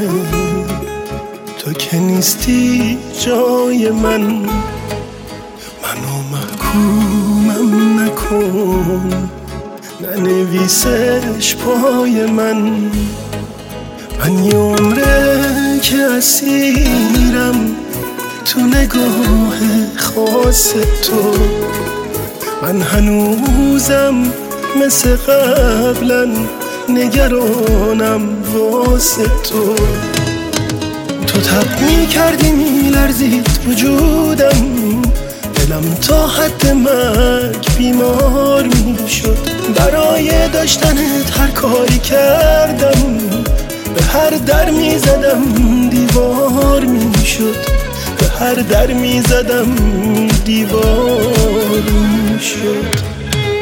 تو که نیستی جای منو محکومم نکن، ننویسش پای من یه عمره که اسیرم تو نگاه خاص تو. من هنوزم مثل قبلا نگرانم واسه تو. تو تب می‌کردی می‌لرزید وجودم، دلم تا حد مرگ بیمار میشد. برای داشتنت هر کاری کردم، به هر در میزدم دیوار میشد، به هر در میزدم دیوار میشد.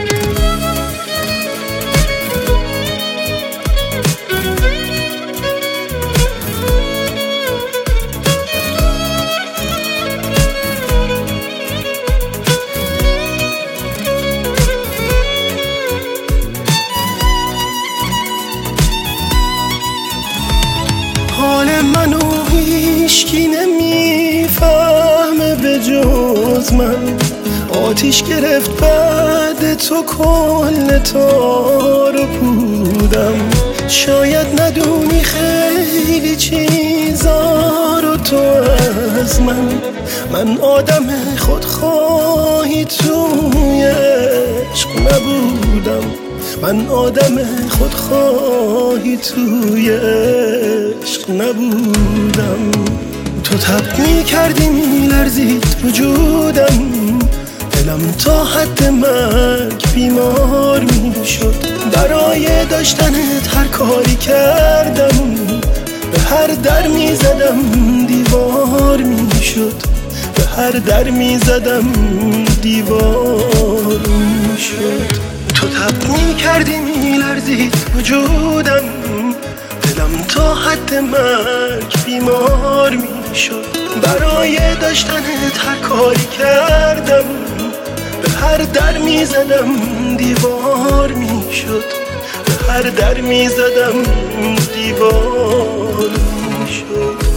حال منو هیچکی نمیفهمه به جز من. آتیش گرفت بعد تو کل تارو بودم. شاید ندونی خیلی چیزا رو تو از من آدم خودخواهی توی عشق نبودم. من آدم خودخواهی توی عشق نبودم. تو تب می‌کردی می‌لرزید وجودم، دلم تا حد مرگ بیمار میشد. برای داشتنت هر کاری کردم، به هر در میزدم دیوار میشد، به هر در میزدم دیوار میشد. تو تب می‌کردی می‌لرزید وجودم، دلم تا حد مرگ بیمار میشد. برای داشتنت هر کاری کردم، به هر در میزدم دیوار میشد، به هر در میزدم دیوار میشد.